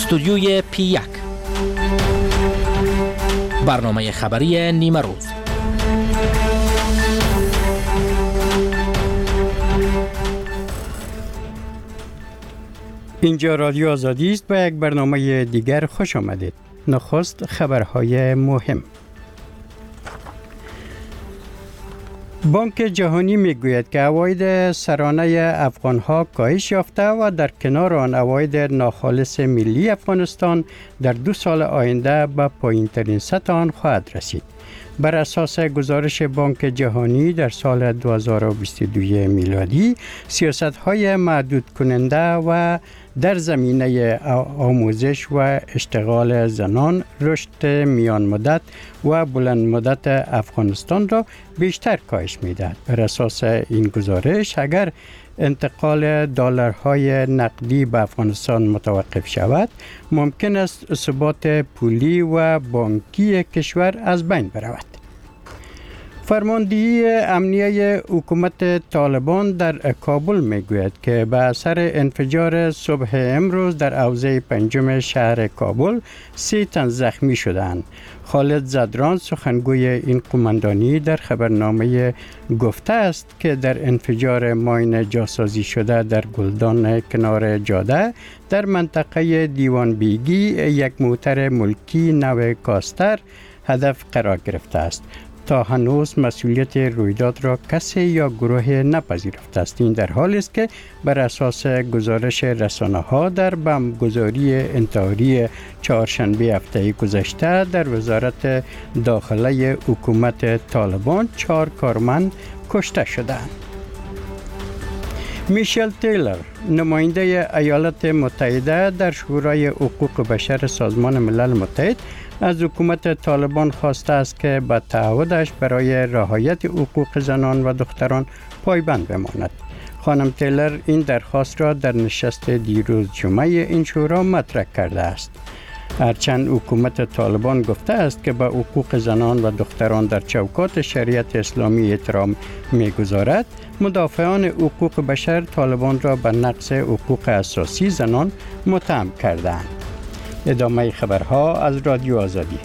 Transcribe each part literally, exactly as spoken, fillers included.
استودیوی پی یک، برنامه خبری نیمه روز. اینجا رادیو آزادی است. با یک برنامه دیگر خوش آمدید. نخست خبرهای مهم. بانک جهانی میگوید که عواید سرانه افغانها کاهش یافته و در کنار آن عواید ناخالص ملی افغانستان در دو سال آینده به پایین‌ترین سطح آن خواهد رسید. بر اساس گزارش بانک جهانی در سال دو هزار و بیست و دو میلادی، سیاست‌های محدود کننده و در زمینه آموزش و اشتغال زنان رشد میان مدت و بلند مدت افغانستان را بیشتر کاهش می‌دهد. بر اساس این گزارش اگر انتقال دلارهای نقدی به افغانستان متوقف شود، ممکن است ثبات پولی و بانکی کشور از بین برود. فرماندهی امنیه حکومت طالبان در کابل میگوید که به اثر انفجار صبح امروز در حوزه پنجم شهر کابل سی تن زخمی شدند. خالد زدران سخنگوی این قماندانی در خبرنامه گفته است که در انفجار ماین جاسازی شده در گلدان کنار جاده در منطقه دیوان بیگی یک موتر ملکی نو کاستر هدف قرار گرفته است. تا هنوز مسئولیت رویداد را کسی یا گروه نپذیرفته است. این در حالی است که بر اساس گزارش رسانه‌ها در بمبگذاری انتحاری چهارشنبه هفته گذشته در وزارت داخله حکومت طالبان چهار کارمند کشته شدند. میشل تیلر، نماینده ایالات متحده در شورای حقوق بشر سازمان ملل متحد، از حکومت طالبان خواسته است که به تعهدش برای رعایت حقوق زنان و دختران پایبند بماند. خانم تیلر این درخواست را در نشست دیروز جمعه این شورا مطرح کرده است. هرچند حکومت طالبان گفته است که به حقوق زنان و دختران در چوکات شریعت اسلامی احترام می‌گذارد، مدافعان حقوق بشر طالبان را به نقض حقوق اساسی زنان متهم کردند. ادامه خبرها از رادیو آزادی.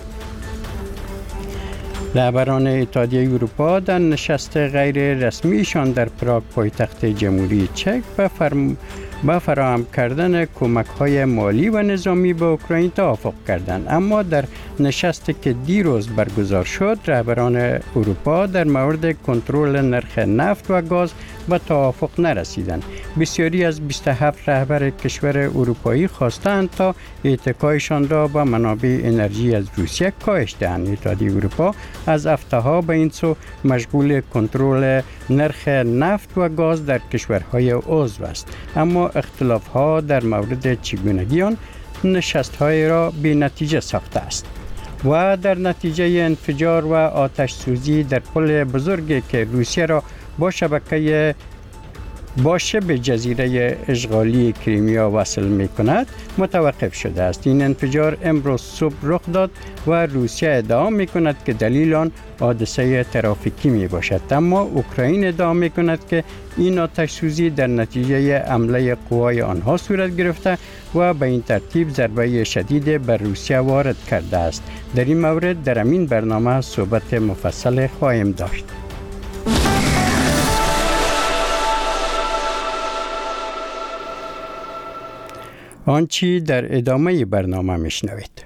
رهبران اتحادیه اروپا در نشست غیر رسمیشان در پراگ پایتخت جمهوری چک به فرم... با فراهم کردن کمک‌های مالی و نظامی به اوکراین توافق کردند، اما در نشستی که دیروز برگزار شد، رهبران اروپا در مورد کنترل نرخ نفت و گاز به توافق نرسیدند. بسیاری از بیست و هفت رهبر کشور اروپایی خواستند تا اتکایشان را به منابع انرژی از روسیه کاهش دهند. اتحادیه اروپا از هفته‌ها به این سو مشغول کنترل نرخ نفت و گاز در کشورهای عضو است، اما اختلاف‌ها در مورد چگونگی آن نشست‌های را بی نتیجه ساخته است و در نتیجه انفجار و آتش سوزی در پل بزرگی که روسیه را با شبکه با شبه جزیره اشغالی کریمیا وصل می کند متوقف شده است. این انفجار امروز صبح رخ داد و روسیه ادعا می کند که دلیل آن حادثه ترافیکی می باشد، اما اوکراین ادعا می کند که این آتش سوزی در نتیجه حمله قوای آنها صورت گرفته و به این ترتیب ضربه شدید بر روسیه وارد کرده است. در این مورد در این برنامه صحبت مفصل خواهیم داشت. آنچه در ادامه برنامه میشنوید.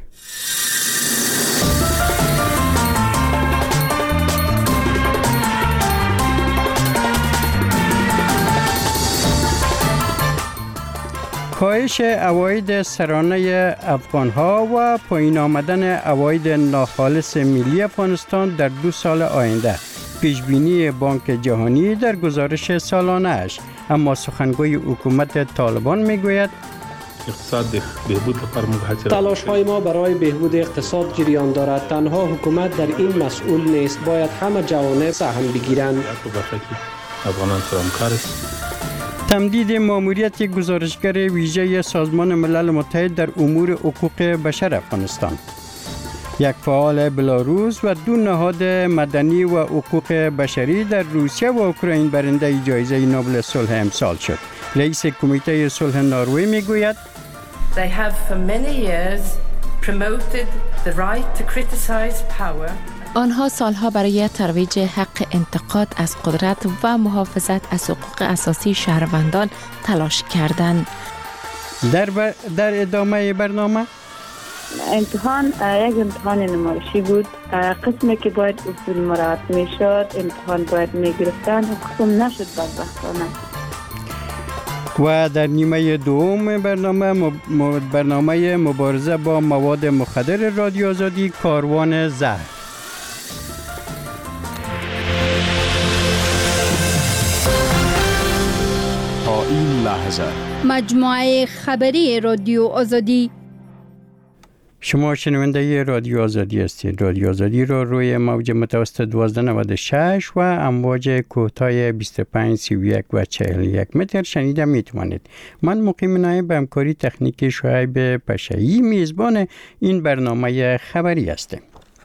کاهش عواید سرانه افغانها و پایین آمدن عواید ناخالص ملی افغانستان در دو سال آینده، پیشبینی بانک جهانی در گزارش سالانه اش. اما سخنگوی حکومت طالبان میگوید اقتصاد بهبود تلاش های ما برای بهبود اقتصاد جریان دارد. تنها حکومت در این مسئول نیست، باید همه جوانب سهم بگیرند. افغانان سرمکار است. تمدید ماموریت گزارشگر ویژه سازمان ملل متحد در امور حقوق بشر افغانستان. یک فعال بلاروس و دو نهاد مدنی و حقوق بشری در روسیه و اوکراین برنده جایزه نوبل صلح امسال شد. رئیس کمیته صلح نروژ میگوید They have for many years promoted the right to criticize power. آنها سالها برای ترویج حق انتقاد از قدرت و محافظت از حقوق اساسی شهروندان تلاش کردند. در, ب... در ادامه برنامه امتحان یک امتحان نمایشی بود. قسمی که باید اصول مراعات می شد امتحان باید می گرفتن و قسم نشد بدبختانه. و در نیمه دوم برنامه م... برنامه مبارزه با مواد مخدر رادیو آزادی کاروان زهر. تا این لحظه مجموعه خبری رادیو آزادی. شما شنونده رادیو آزادی هستید. رادیو آزادی را روی موج متوسط دوازده نود و شش و امواج کوتاه بیست و پنج، سی و یک و چهل و یک متر شنیده می توانید. من مقیم نایب به همکاری تکنیکی شعیب پشایی میزبان این برنامه خبری هستم.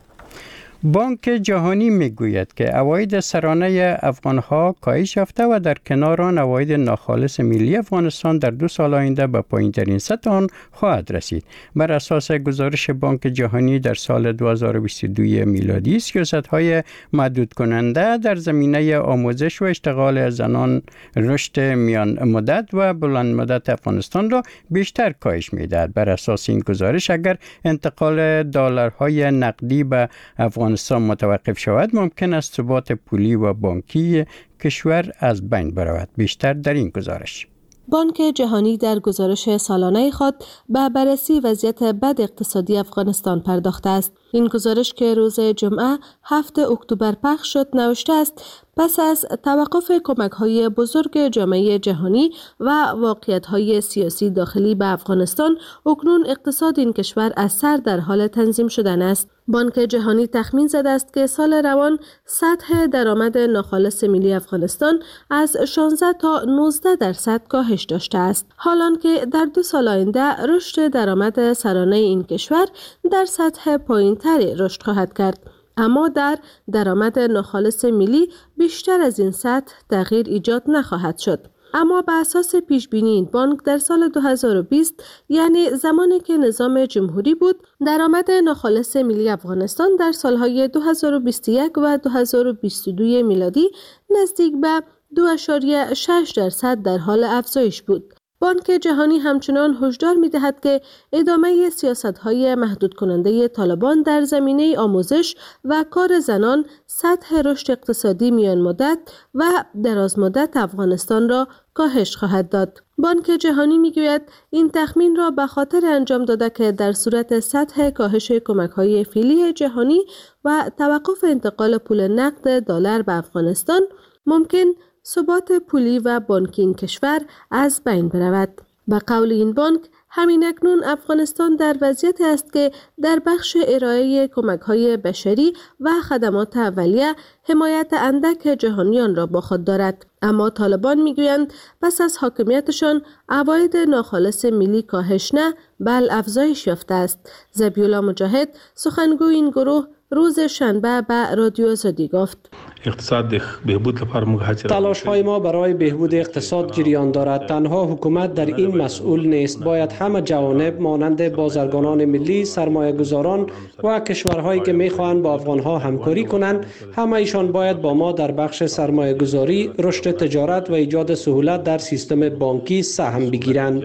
بانک جهانی میگوید که عواید سرانه افغانها کاهش یافته و در کنار آن عواید ناخالص ملی افغانستان در دو سال آینده به پایین‌ترین سطح آن خواهد رسید. بر اساس گزارش بانک جهانی در سال دو هزار و بیست و دو میلادی، سیاست‌های محدود کننده در زمینه آموزش و اشتغال زنان رشد میان مدت و بلند مدت افغانستان را بیشتر کاهش می‌دهد. بر اساس این گزارش اگر انتقال دلارهای نقدی به افغانستان متوقف شود، ممکن است ثبات پولی و بانکی کشور از بین برود. بیشتر در این گزارش. بانک جهانی در گزارش سالانه خود به بررسی وضعیت بد اقتصادی افغانستان پرداخته است. این گزارش که روز جمعه هفتم اکتبر پخش شد نوشته است پس از توقف کمک‌های بزرگ جامعه جهانی و واقعیت‌های سیاسی داخلی به افغانستان، اکنون اقتصاد این کشور از سر در حال تنظیم شدن است. بانک جهانی تخمین زده است که سال روان سطح درآمد ناخالص ملی افغانستان از شانزده تا نوزده درصد کاهش داشته است، حالان که در دو سال آینده رشد درآمد سرانه این کشور در سطح پایین‌تری رشد خواهد کرد. اما در درآمد ناخالص ملی بیشتر از این سطح تغییر ایجاد نخواهد شد. اما بر اساس پیش بینی این بانک در سال دو هزار و بیست، یعنی زمانی که نظام جمهوری بود، درآمد ناخالص ملی افغانستان در سالهای دو هزار و بیست و یک و دو هزار و بیست و دو میلادی نزدیک به دو ممیز شش درصد در حال افزایش بود. بانک جهانی همچنان هشدار می‌دهد که ادامه سیاست‌های محدود کننده طالبان در زمینه آموزش و کار زنان سطح رشد اقتصادی میان مدت و دراز مدت افغانستان را کاهش خواهد داد. بانک جهانی می‌گوید این تخمین را به خاطر انجام داده که در صورت سطح کاهش کمک‌های فعلی جهانی و توقف انتقال پول نقد دلار به افغانستان، ممکن ثبات پولی و بانکی این کشور از بین برود. به قول این بانک، همین اکنون افغانستان در وضعیتی است که در بخش ارائه کمک‌های بشری و خدمات اولیه حمایت اندک جهانیان را با خود دارد. اما طالبان میگویند پس از حاکمیتشان عواید ناخالص ملی کاهش نه بل افزایش یافته است. ذبیح‌الله مجاهد، سخنگوی این گروه، روز شنبه به رادیو آزادی گفت: اقتصاد بهبود لپاره تلاش های ما برای بهبود اقتصاد جریان دارد. تنها حکومت در این مسئول نیست. باید همه جوانب مانند بازرگانان ملی، سرمایه گذاران و کشورهایی که می خواهند با افغان ها همکاری کنند، همه ایشان باید با ما در بخش سرمایه گذاری، رشد تجارت و ایجاد سهولت در سیستم بانکی سهم بگیرند.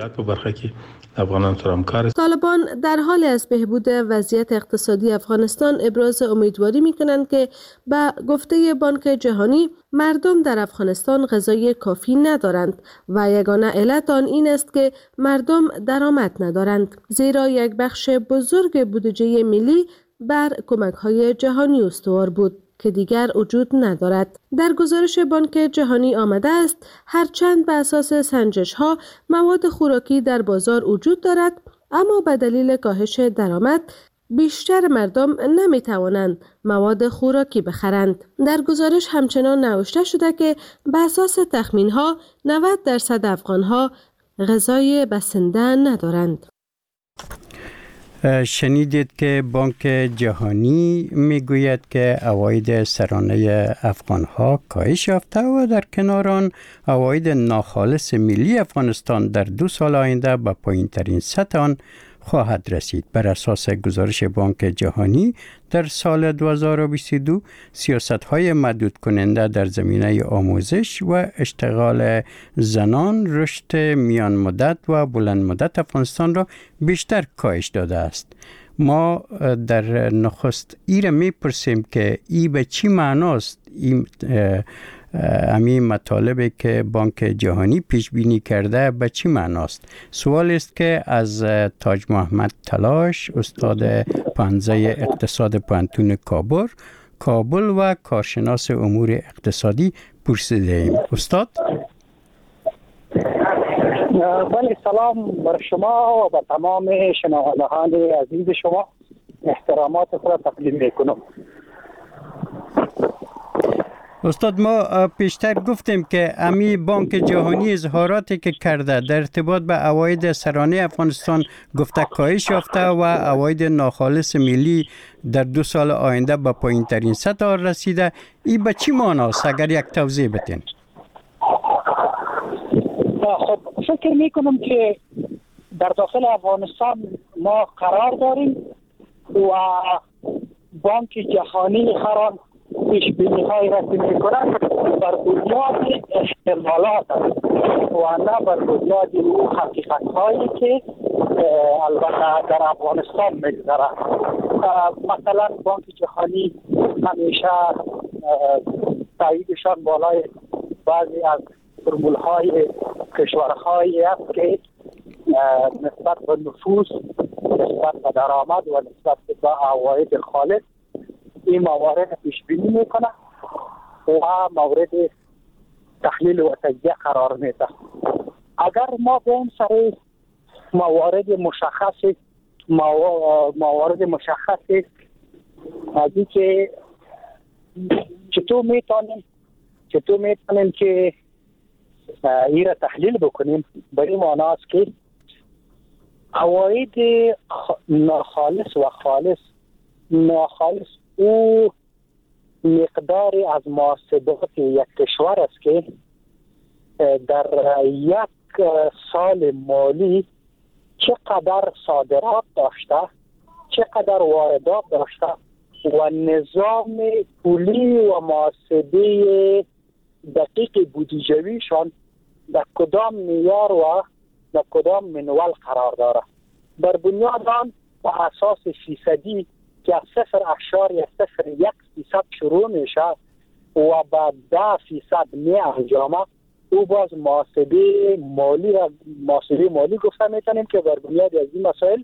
طالبان در حال از بهبود وضعیت اقتصادی افغانستان ابراز امیدواری می‌کنند که به گفته بانک جهانی مردم در افغانستان غذای کافی ندارند و یگانه علت آن این است که مردم درآمد ندارند، زیرا یک بخش بزرگ بودجه ملی بر کمک‌های جهانی استوار بود که دیگر وجود ندارد. در گزارش بانک جهانی آمده است هرچند به اساس سنجش ها مواد خوراکی در بازار وجود دارد، اما به دلیل کاهش درآمد بیشتر مردم نمی توانند مواد خوراکی بخرند. در گزارش همچنان نوشته شده که به اساس تخمین ها نود درصد افغان ها غذای بسنده ندارند. شنیدید که بانک جهانی میگوید که عواید سرانه افغانها کاهش یافته و در کنار آن عواید ناخالص ملی افغانستان در دو سال آینده به پایین ترین سطح آن خواهد رسید. بر اساس گزارش بانک جهانی در سال دو هزار و بیست و دو سیاست‌های محدود کننده در زمینه آموزش و اشتغال زنان رشد میان مدت و بلند مدت افغانستان را بیشتر کاهش داده است. ما در نخست ایره میپرسیم که ای به چی معناست این همین مطالبی که بانک جهانی پیش بینی کرده به چی معناست؟ سوال است که از تاج محمد تلاش، استاد پانزه اقتصاد پانتون کابل کابل و کارشناس امور اقتصادی پرسیده ایم. استاد؟ بله، سلام بر شما و به تمام شنوندگان عزیز شما. احترامات خود را تقدیم میکنم. استاد، ما پیشتر گفتیم که امی بانک جهانی اظهاراتی که کرده در ارتباط به عواید سرانه افغانستان گفته کاهش یافته و عواید ناخالص ملی در دو سال آینده به پایین ترین سطح رسیده. این به چی معناست؟ اگر یک توضیح بدین. خب فکر میکنم که در داخل افغانستان ما قرار داریم و بانک جهانی خران پیش بینی های رسمی میکنند بر بنیاد احتمالات و نه بر بنیاد او حقیقت هایی که البته در افغانستان میگذره. مثلا بانک جهانی همیشه تاییدشان بالای بعضی از فرمول های کشورهایی است که نسبت به نفوس، نسبت به درآمد و نسبت به عواید خالص این موارد پیش بینی میکنه و مورد تحلیل و تجزیه قرار میده. اگر ما به این سر موارد مشخص موارد مشخص از این که چطور میتونیم چطور میتونیم که این را تحلیل بکنیم، به این معنی است که عواید ناخالص و خالص ناخالص او مقداری از محاسبات یک کشور است که در یک سال مالی چقدر صادرات داشته، چقدر واردات داشته و نظام پولی و محاسبه دقیق بودجویشان در کدام معیار و در کدام منوال قرار داره. بر بنیاد آن و اساس فیصدی که از صفر اشاریه صفر یک فیصد شروع میشه و بعد ده فیصد می انجامه، او باز محاسبه مالی را محاسبه مالی گفته میتونیم که بر بنیاد از این مسائل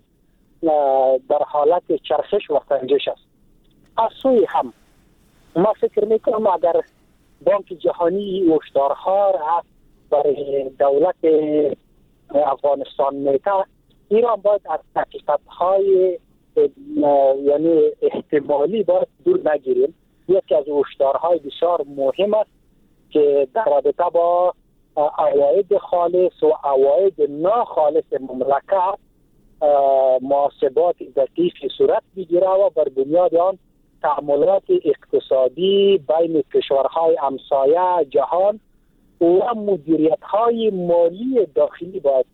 در حالت چرخش و سنجش است. از سوی هم ما فکر میکنم اگر بانک جهانی هشدارها را برای دولت افغانستان میده، ایران باید از حقیقت‌های یعنی احتمالی باید دور نگیریم. یکی از هشدارهای بسیار مهم است که در رابطه با عواید خالص و عواید ناخالص مملکت محاسبات دقیقی صورت بگیره و بر بنیاد آن تعاملات اقتصادی بین کشورهای همسایه جهان و مدیریت‌های مالی داخلی باید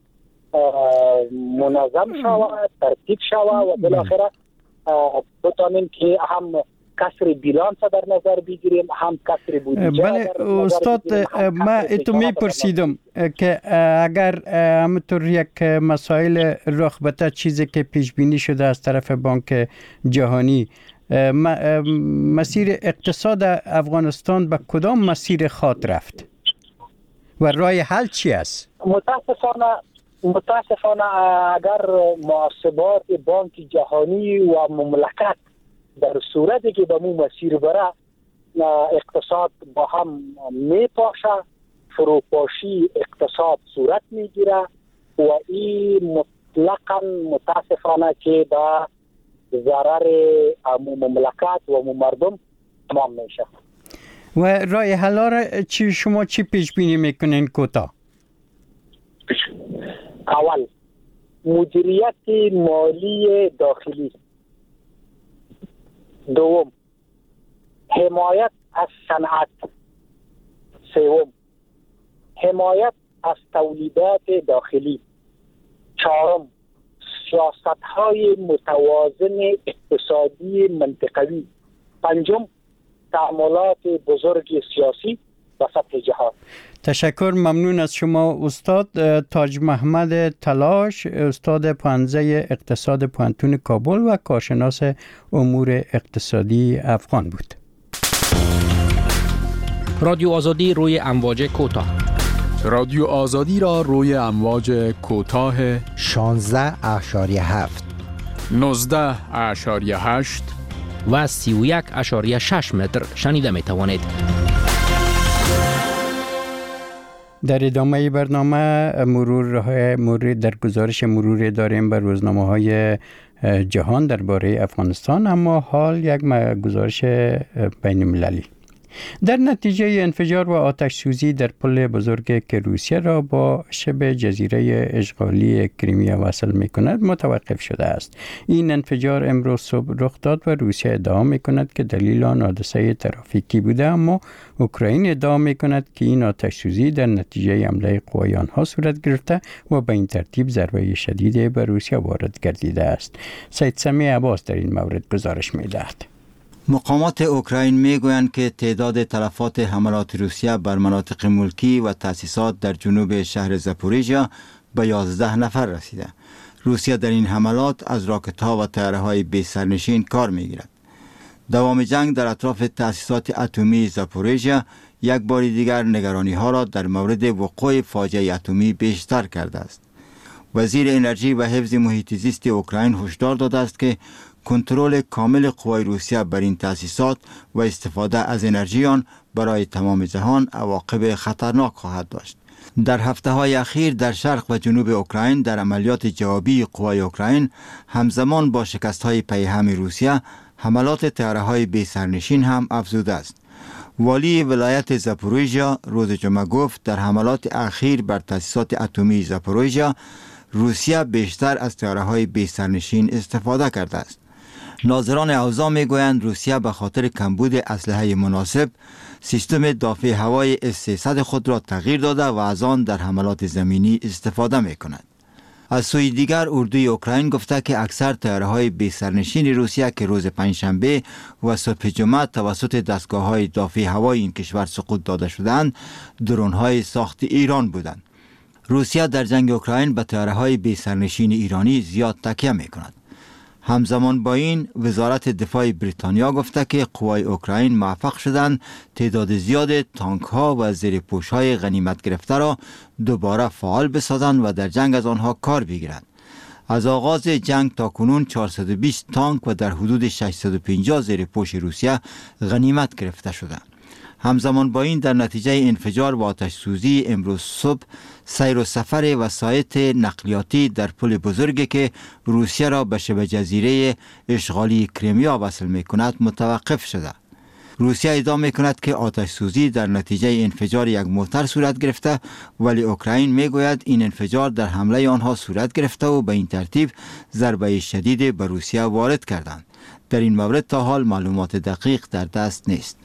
منظم شود، ترتیب شود و بالاخره بتانیم که هم کسر بیلانس در نظر بگیریم، هم کسر بودجه. بله استاد، ما اتو میپرسیدم که اگر همطور یک مسائل رخ بده چیزی که پیش بینی شده از طرف بانک جهانی، مسیر اقتصاد افغانستان به کدام مسیر خواهد رفت و راه حل چی است؟ متاسفانه متاسفانه اگر محاسبات بانک جهانی و مملکت در صورتی که به مو مسیر بره، اقتصاد با هم میپاشه، فروپاشی اقتصاد صورت میگیره و این مطلقا متاسفانه که به ضرر امو مملکت و امو مردم تمام میشه. و راه حل را چی شما چی پیش بینی میکنین کوتاه؟ اول مدیریت مالی داخلی. دوم، حمایت از صنعت. سوم، حمایت از تولیدات داخلی. چهارم، سیاست‌های متوازن اقتصادی منطقوی. پنجم، تعاملات بزرگ سیاسی و سطح جهان. تشکر، ممنون از شما استاد تاج محمد تلاش، استاد پانزه اقتصاد پوانتون کابل و کارشناس امور اقتصادی افغان بود. رادیو آزادی روی امواج کوتاه. رادیو آزادی را روی امواج کوتاه شانزده اشاری هفت، نوزده اشاری هشت و سی و یک اشاری شش متر شنیده می توانید. در ادامه برنامه مرور مرور در گزارش مرور داریم بر روزنامه های جهان درباره افغانستان، اما حال یک گزارش بین المللی. در نتیجه انفجار و آتش سوزی در پل بزرگ که روسیه را با شبه جزیره اشغالی کریمیا وصل می کند متوقف شده است. این انفجار امروز صبح رخ داد و روسیه ادعا می کند که دلیل آن حادثه ترافیکی بوده، اما اوکراین ادعا می کند که این آتش سوزی در نتیجه حمله قوای آنها صورت گرفته و به این ترتیب ضربه شدید به روسیه وارد گردیده است. سید سمیع عباس در این مورد گزارش می دهد. مقامات اوکراین میگویند که تعداد تلفات حملات روسیه بر مناطق ملکی و تأسیسات در جنوب شهر زاپوریژیا به یازده نفر رسیده. روسیه در این حملات از راکت‌ها و طیاره‌های بی سرنشین کار میگیرد. دوام جنگ در اطراف تأسیسات اتمی زاپوریژیا یک بار دیگر نگرانی‌ها را در مورد وقوع فاجعه اتمی بیشتر کرده است. وزیر انرژی و حفظ محیط زیست اوکراین هشدار داده است که کنترل کامل قوای روسیه بر این تأسیسات و استفاده از انرژی آن برای تمام جهان عواقب خطرناک خواهد داشت. در هفته های اخیر در شرق و جنوب اوکراین در عملیات جوابی قوای اوکراین همزمان با شکست های پیهم روسیه حملات طیاره های بی سرنشین هم افزوده است. والی ولایت زاپوریژیا روز جمعه گفت در حملات اخیر بر تأسیسات اتمی زاپوریژیا روسیه بیشتر از طیاره‌های بی سرنشین استفاده کرده است. ناظران اوضاع میگویند روسیه به خاطر کمبود اسلحه مناسب سیستم دافع هوای اس سیصد خود را تغییر داده و از آن در حملات زمینی استفاده میکند. از سوی دیگر اردوی اوکراین گفته که اکثر طیاره‌های بی سرنشین روسیه که روز پنجشنبه و صبح جمعه توسط دستگاه‌های دافع هوای این کشور سقوط داده شدند درون‌های ساخت ایران بودند. روسیه در جنگ اوکراین به طیاره‌های بی سرنشین ایرانی زیاد تکیه می‌کند. همزمان با این وزارت دفاع بریتانیا گفته که قوای اوکراین موفق شدند تعداد زیاد تانک‌ها و زیرپوش‌های غنیمت گرفته را دوباره فعال بسازند و در جنگ از آنها کار بگیرند. از آغاز جنگ تا کنون چهارصد و بیست تانک و در حدود ششصد و پنجاه زیرپوش روسیه غنیمت گرفته شدند. همزمان با این در نتیجه انفجار و آتش سوزی امروز صبح سیر و سفر وسایط نقلیاتی در پل بزرگی که روسیه را به شبه جزیره اشغالی کریمیا وصل می کند متوقف شده. روسیه ادعا می کند که آتش سوزی در نتیجه انفجار یک موتر صورت گرفته، ولی اوکراین می گوید این انفجار در حمله آنها صورت گرفته و به این ترتیب ضربه شدید به روسیه وارد کردند. در این مورد تا حال معلومات دقیق در دست نیست.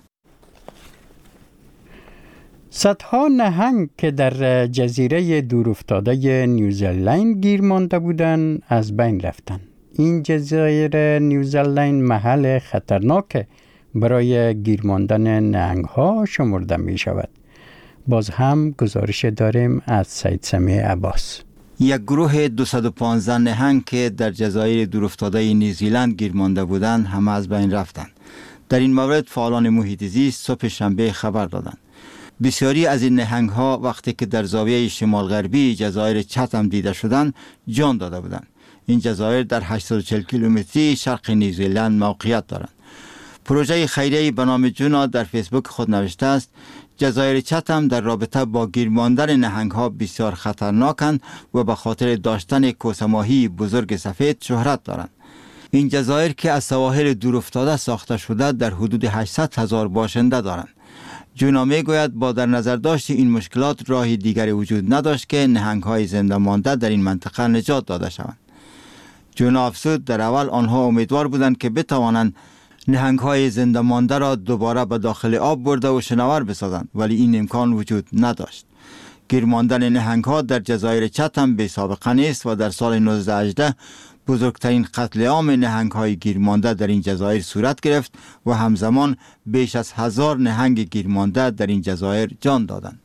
صدها نهنگ که در جزیره دورافتاده نیوزلند گیر مانده بودند از بین رفتند. این جزیره نیوزلند محل خطرناک برای گیر ماندن نهنگ‌ها شمرده می شود. باز هم گزارش داریم از سید سمیع عباس. یک گروه دویست و پانزده نهنگ که در جزایر دورافتاده نیوزیلند گیر مانده بودند همه از بین رفتند. در این مورد فعالان محیط زیست صبح شنبه خبر دادند. بسیاری از این نهنگ ها وقتی که در زاویه شمال غربی جزایر چتم دیده شدند جان داده بودند. این جزایر در هشتصد و چهل کیلومتری شرق نیوزیلند موقعیت دارند. پروژه خیریه‌ای به نام جونا در فیسبوک خود نوشته است جزایر چتم در رابطه با گیر ماندن نهنگ ها بسیار خطرناکند و به خاطر داشتن کوسه ماهی بزرگ سفید شهرت دارند. این جزایر که از سواحل دورافتاده ساخته شده در حدود هشتصد هزار باشنده دارند. جونا می گوید با در نظر داشت این مشکلات راهی دیگری وجود نداشت که نهنگ‌های زنده مانده در این منطقه نجات داده شوند. جونا افزود در اول آنها امیدوار بودند که بتوانند نهنگ‌های زنده مانده را دوباره به داخل آب برده و شناور بسازند، ولی این امکان وجود نداشت. گیر ماندن نهنگ‌ها در جزایر چتم بی سابقه نیست و در سال نوزده هجده بزرگترین قتل عام نهنگ‌های گیر مانده در این جزایر صورت گرفت و همزمان بیش از هزار نهنگ گیر مانده در این جزایر جان دادند.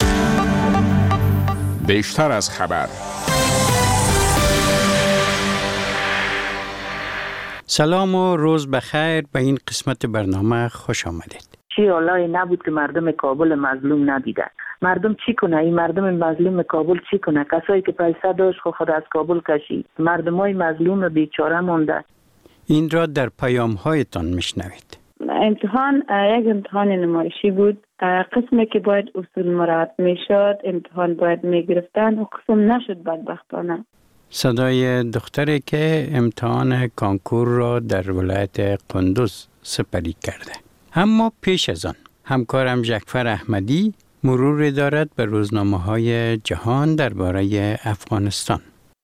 بیشتر از خبر. سلام و روز بخیر، به این قسمت برنامه خوش آمدید. چی حالایی نبود که مردم کابل مظلوم ندیدن. مردم چی کنه؟ این مردم مظلوم کابل چی کنه؟ کسایی که پیسه داشت خود از کابل کشید. مردمای مظلوم بیچاره مونده. این را در پیام هایتان میشنوید. امتحان یک امتحان نمایشی بود. قسمی که باید اصول مراعات میشد امتحان باید میگرفتن و قسم نشد بدبختانه. صدای دختری که امتحان کانکور را در ولایت قندوز سپری کرده. اما پیش از آن همکارم جعفر احمدی مرور دارد به روزنامه‌های جهان درباره افغانستان.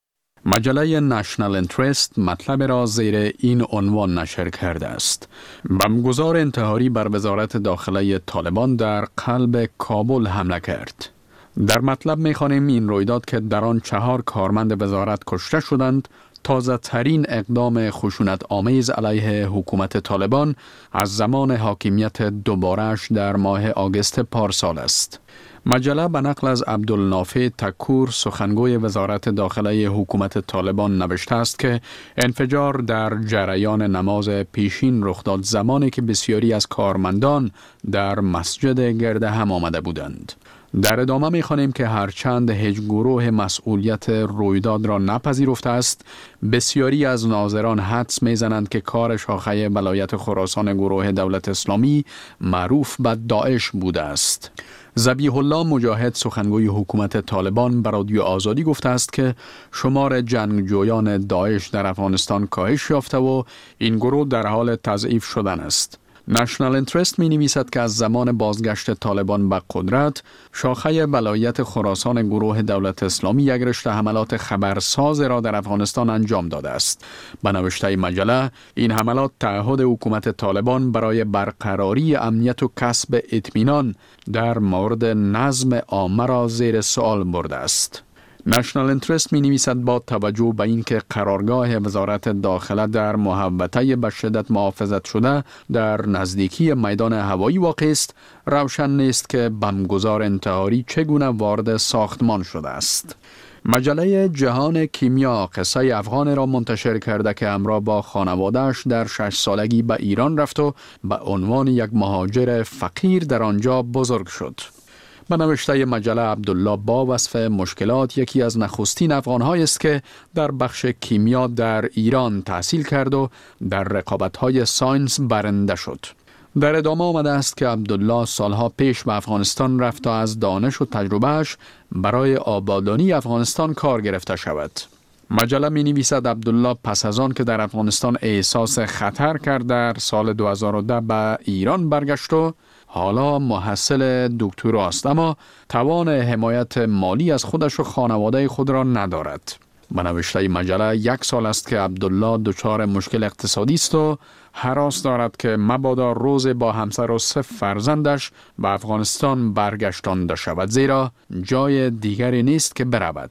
مجله نشنال انترست مطلب را زیر این عنوان نشر کرده است: بمبگذار انتحاری بر وزارت داخله طالبان در قلب کابل حمله کرد. در مطلب می‌خوانیم این رویداد که در آن چهار کارمند وزارت کشته شدند تازه ترین اقدام خشونت آمیز علیه حکومت طالبان از زمان حاکمیت دوباره‌اش در ماه آگوست پارسال است. مجله به نقل از عبدالنافع تکور سخنگوی وزارت داخله حکومت طالبان نوشته است که انفجار در جریان نماز پیشین رخ داد زمانی که بسیاری از کارمندان در مسجد گرد هم آمده بودند. در ادامه می‌خوانیم که هرچند هیچ گروه مسئولیت رویداد را نپذیرفته است، بسیاری از ناظران حدس می‌زنند که کار شاخه ولایت خراسان گروه دولت اسلامی معروف به داعش بوده است. ذبیح الله مجاهد سخنگوی حکومت طالبان به رادیو آزادی گفته است که شمار جنگجویان داعش در افغانستان کاهش یافته و این گروه در حال تضعیف شدن است. نشنال انترست می نویسد که از زمان بازگشت طالبان به قدرت، شاخه ولایت خراسان گروه دولت اسلامی یک رشته حملات خبرساز را در افغانستان انجام داده است. به نوشته مجله، این حملات تعهد حکومت طالبان برای برقراری امنیت و کسب اطمینان در مورد نظم عامه را زیر سوال برده است. نشنال انترست می نویسد با توجه به اینکه قرارگاه وزارت داخله در محوطه به شدت محافظت شده در نزدیکی میدان هوایی واقع است، روشن نیست که بمبگذار انتحاری چگونه وارد ساختمان شده است. مجله جهان کیمیا قصه افغان را منتشر کرده که همراه با خانواده‌اش در شش سالگی به ایران رفت و به عنوان یک مهاجر فقیر در آنجا بزرگ شد. به نوشته مجله عبدالله با وصف مشکلات یکی از نخستین افغان‌هایی است که در بخش کیمیا در ایران تحصیل کرد و در رقابت‌های ساینس برنده شد. در ادامه آمده است که عبدالله سالها پیش به افغانستان رفت تا از دانش و تجربهش برای آبادانی افغانستان کار گرفته شود. مجله می نویسد عبدالله پس از آن که در افغانستان احساس خطر کرد در سال دو هزار و ده به ایران برگشت و حالا محصل دکتراست، اما توان حمایت مالی از خودش و خانواده خود را ندارد. به نوشته مجله یک سال است که عبدالله دچار مشکل اقتصادی است و هراس دارد که مبادا روز با همسر و سه فرزندش به افغانستان برگشتانده شود، زیرا جای دیگری نیست که برود.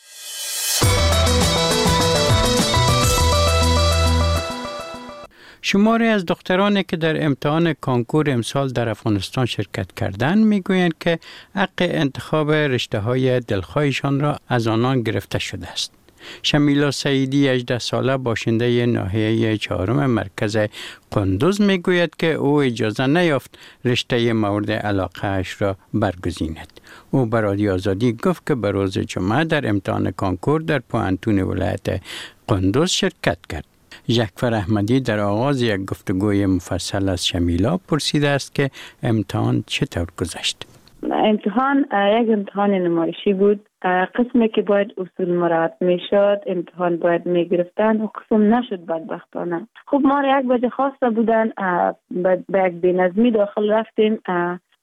شماری از دخترانی که در امتحان کانکور امسال در افغانستان شرکت کردند میگویند که حق انتخاب رشته‌های دلخواهشان را از آنان گرفته شده است. شمیلا سعیدی هجده ساله باشنده ناحیه چهارم مرکز قندوز میگوید که او اجازه نیافت رشته مورد علاقه اش را برگزیند. او به رادیو آزادی گفت که به روز جمعه در امتحان کانکور در پوهنتون ولایت قندوز شرکت کرد. جعفر احمدی در آغاز یک گفتگوی مفصل از شمیلا پرسیده است که امتحان چطور گذشت. امتحان یک امتحان نمایشی بود. قسمی که باید اصول مراعات میشد امتحان باید میگرفتن و قسم نشد بدبختانه. خب ما یک بجه خواسته بودن به یک بینظمی داخل رفتیم.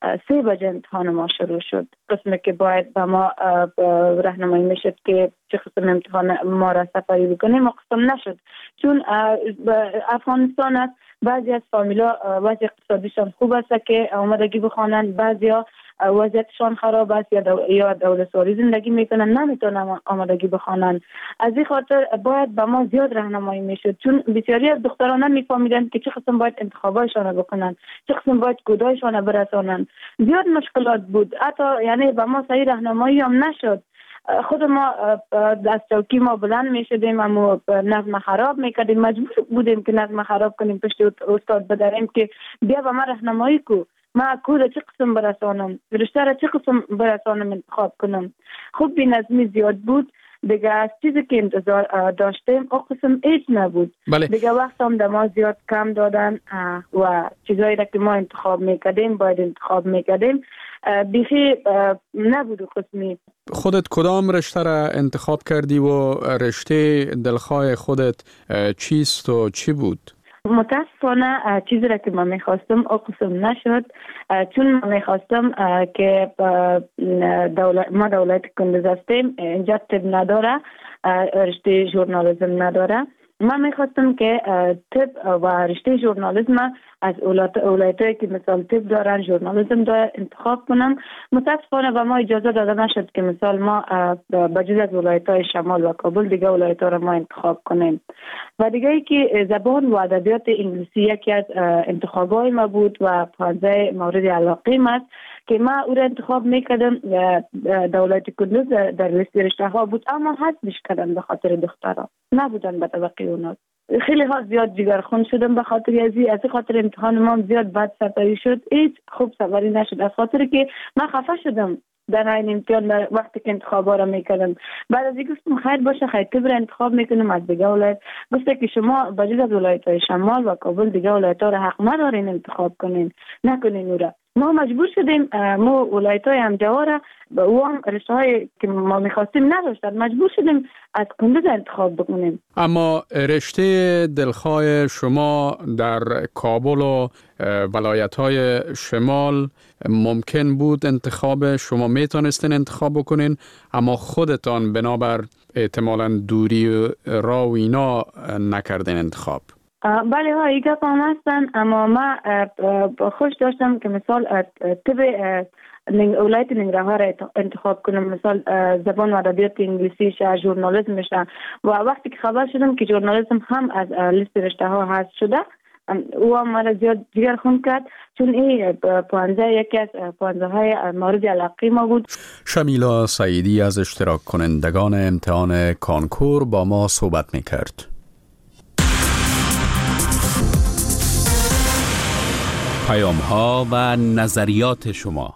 سه بجه امتحان ما شروع شد. قسمی که باید به ما راهنمایی میشد که چه قسم امتحان ما را سفری بکنیم و قسم نشد، چون افغانستان است. بعضی از فامیلا وضع اقتصادیشان خوب است که آمادگی بخوانند، بعضیا وضعیتشان خراب است یا دولتسواری زندگی میکنن نمیتونن آمادگی بخوانند. از این خاطر باید به ما زیاد راهنمایی میشد، چون بسیاری از دختران نمیفهمیدند که چه قسم باید انتخابایشان بکنن، چه قسم باید کودایشان برسانند. زیاد مشکلات بود، حتی یعنی به ما صحیح راهنمایی هم نشد. خود ما از چوکی ما بلند می شدیم اما نظم خراب می کردیم، مجبور بودیم که نظم خراب کنیم، پشت استاد بداریم که بیا به ما راهنمایی کو، ما کود چه قسم برسانم، رشته را چه قسم برسانم انتخاب کنم. خوب بی نظمی زیاد بود دیگه. از چیزی که انتظار داشتیم او قسم هیچ نبود. بله. دیگه وقت هم در ما زیاد کم دادن و چیزایی را که ما انتخاب میکردیم باید انتخاب میکردیم بیخی نبود قسمی. خودت کدام رشته را انتخاب کردی و رشته دلخواه خودت چیست و چی بود؟ متاسفانه چیزی را که من میخواستم او قسم نشد، چون من میخواستم که دولت ما دولت کندوز هستیم، اینجا طب نداره، رشته ژورنالیسم نداره. من میخواستم که طب و رشته ژورنالیسم از ولایتایی که مثال طب دارن ژورنالیسم داره انتخاب کنم. متاسفانه به ما اجازه داده نشد که مثال ما بجز از ولایت‌های شمال و کابل دیگه ولایت‌ها را ما انتخاب کنیم. و دیگه ای که زبان و ادبیات انگلیسی یکی از انتخابای ما بود و پانزده مورد علاقه ما است که ما او را انتخاب میکردم. دولت کندوز در لیست رشته ها بود اما حذفش کردن به خاطر دخترها نبودن به طبقه اونا. خیلی ها زیاد جگرخون شدم به خاطر ازی از خاطر امتحان ما زیاد بد سفری شد، هیچ خوب سفری نشد از خاطر که من خفه شدم در این امتحان در وقتی که انتخابا را میکردم. بعد از این گفتم خیر باشه خیر طب را انتخاب میکنم از دیگه ولایت. گفته که شما بجز از ولایت‌های شمال و کابل دیگه ولایت‌ها را حق ندارین انتخاب کنین، نکنین او را. ما مجبور شدیم ما ولایت‌های همجواره و هم رشته‌های که ما می‌خواستیم نداشتن، مجبور شدیم از کندوز انتخاب بکنیم. اما رشته دلخواه شما در کابل و ولایت‌های شمال ممکن بود انتخاب شما میتونستین انتخاب بکنین، اما خودتان بنابر احتمالاً دوری راه و اینا نکردین انتخاب. بله ها ایگه هم هستن، اما ما خوش داشتم که مثال طب ولایت ننگرهار را انتخاب کنم، مثال زبان و ادبیات انگلیسی شه، ژورنالیسم شه. و وقتی که خبر شدم که ژورنالیسم هم از لیست رشته ها حذف شده او هم مرا زیاد جگر خون کرد، چون این پانزده یکی از پانزده های مورد علاقه ما بود. شمیلا سعیدی از اشتراک کنندگان امتحان کانکور با ما صحبت میکرد. پیام ها و نظریات شما.